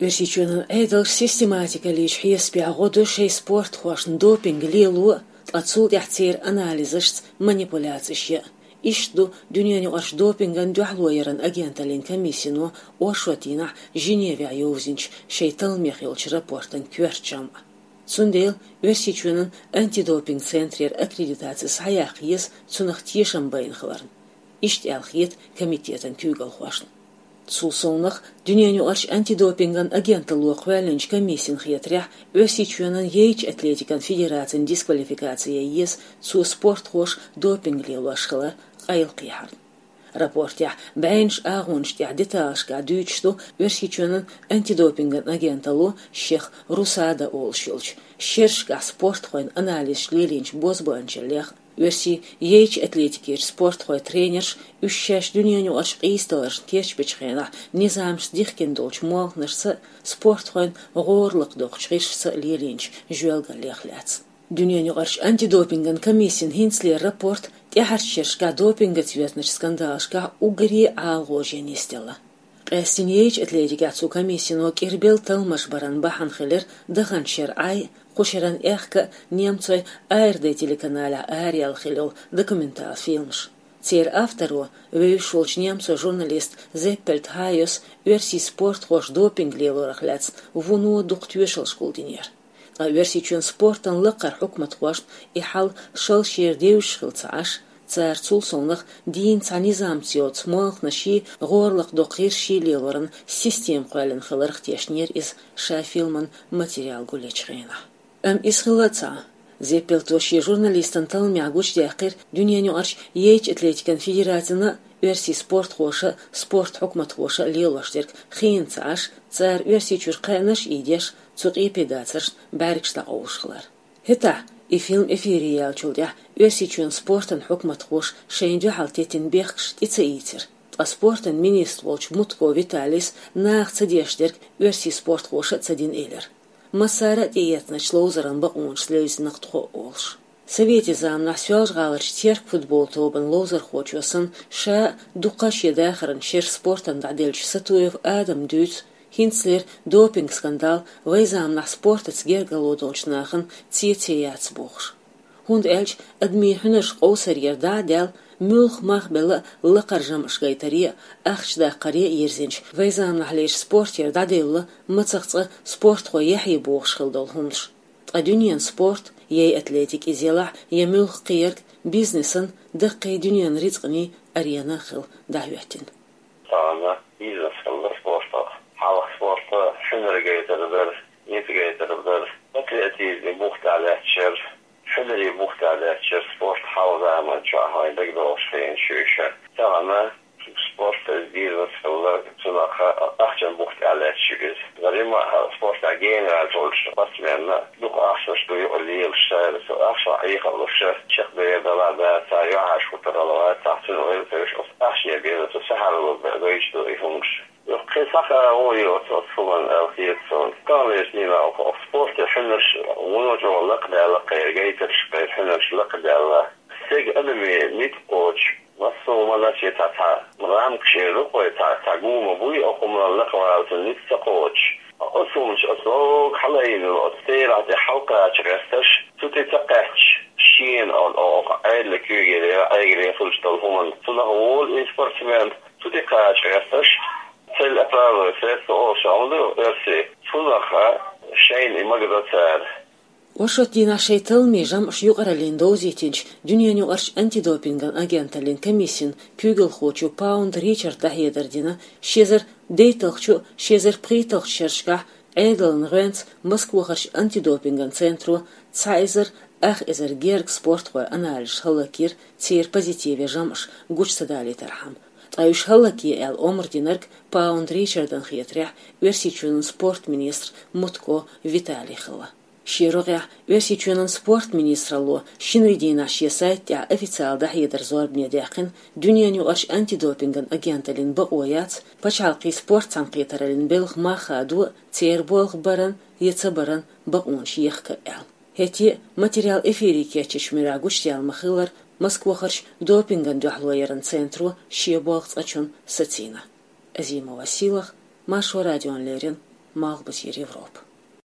Версичунан эдал систематикалич хиеспи агоду шей спорт хошн допинг лилу отцул яхтир анализышц манипуляцияшья. Ишду дюняни аш допинган дюхлоеран агенталин комиссину ошотина Женеве айовзинч шейтал мехилч рапортан кверчам. Цундел версичунан антидопинг центрер аккредитацияс хаяхиес цунах тишам байнхларн. Ишт алхиет комитетан кюгал хошн. Цулсонах дюняню арш антидопинган агенталу хваленч комиссин хиетрях версичунан ейч атлетикан федерациян дисквалификация ес цу спорт хош допинг лилуашхала айылқияр. Рапортя бәйнш ағунштя деталшка дүйчту версичунан антидопинган агенталу шех Русада олшилч. Шершка спорт хойн анализ лилинч бозбанчелех. Верси ейч атлетикер спорт хой тренерш ущаш дюняню арш қисталарш кеш бечхена низамш дихкен долч молнарса спорт хойн горлық доқчғишса лилинч жуэлга лехляц. Дюняню арш антидопинган комиссин хинслер рапорт тяхаршершка допинга цветнаш скандалшка угри алгоженистела. Qəstin ейч атлетикацу комиссину кирбел талмаш баран бахан хилер даханшер ай Хушеран эхка немцой аэрдэ телеканаля ариал хилел документал фильмш. Цер автору вышелч немцо журналист Зеппельт Хайос версий спорт хош допинг лелорахляц вуну дуктюшел шкулдинер. А версий чун спортан лакар хукмат хош и хал шалшер деушхилцаш цар цулсонах дин цанизам циот смолх наши горлах докир шилелоран систем хвален хиларх тешнер из шафилман материал гулечрена. Исхилаца. Зеппелтоши журналистан талмягуч дяхир дюняню арш ейч атлетикан федерацияна версий спорт хоша, спорт хукмат хоша лилаштерк хинцаш цар версий чурканаш идеш цуqi педацарш барикшта оушхлар. Хета и фильм эфириал чулдя версий чун спортан хукмат хош шейндю халтетин бехкш ицаитер. А спортан министр волч Мутко Виталис нах цадештерк версий спорт хоша цадин элер. Масара диетнач лоузеран баунч слезинах тхо олш. Совете зам на свяж галарч терк футбол тобан лоузер хочусан ша дукаши дахаран шер спортан дадельч сатуев Адам Дюц хинцлер допинг скандал вайзам на спортец гергалодолчнахан циетияц бохш. Хунд элч адмирхнеш қоусарьер дадел мулх махбела лақаржам шгайтария ахшда қария ерзенч вайзам нахлеш спортер дадела мацахца спорт хо яхи бохш хилдол хумш. Адюниан спорт ей атлетик изела я мулх қиерк бизнесан даққи дюниан ризқни арена хил дахвятин. Тана бизнес хилда спорта халық спорта шыныргейтер интегрейтер атлетизм бухталечер شدري بوخت على سبورت حوضة ما جاها يقدر شيء شوية تمام سبورت الدير ولا تلاقى أحسن بوخت على شيء غير ما سبورت عجين على جولش بس من دوق أحسن شوي اللي الشهر أحسن عيق ولا الشهر شق بيدلا ده تايع شوترلا تحسن ولا تيش أحسن يبين تسهل ولا بيش دويهمش قصة هوي وتصفون الخيط كان يسمينا أو سبورت حنش ونوجه لقدا لقيرجيتش حنش لقدا سيج أدمي ميت كوتش وصو ما نشي تاع مرام كشيرو كوي تاع قوم بوي أو قوم لقوا تنيت كوتش أصو مش أصو حلاين الأستير عتي حلقة تغستش تتقحش شين أو عيل كيجي عيل فلش تلهم صنع هول إسبورتمنت تتقحش تغستش تل أفراد سيف أو شامل أرسي صنعها شين إمجدتار وشوتينا شيتل ميجام شيوغرا ليندوزيتينش دنيانيو أرش أنتي-دوبينغان أجنتالين كميسين كيغل خوچو باوند ريچارد دهيدردينا شيزر ديتلخچو شيزر بريتلخ شرشكا ايدلن غينц Москвахарш антидопинган центру цайзер ах эзер герг спортхой анализ халакир цир позитиве жамш гучсадали тархам Таюш халаки эл омрдинерг паунд Ричардан хиетрях версичунен спорт министр Мутко Виталий хала. Широгя версичунен спорт министралу шинридина шия сайтя официал дахидер зорбне дяхин дюняню арш антидопинган агенталин баояц пачалки спорт санкитаралин белх махаду церболх баран яцабаран баун шиехка эл. Хети материал эфири кечеш мирагуштял махилар Москвахарш допинган дюхлоерен центру шиеболх цачун сацина. Азима Василах, Машу Радион Лерин, مال بسير يوروب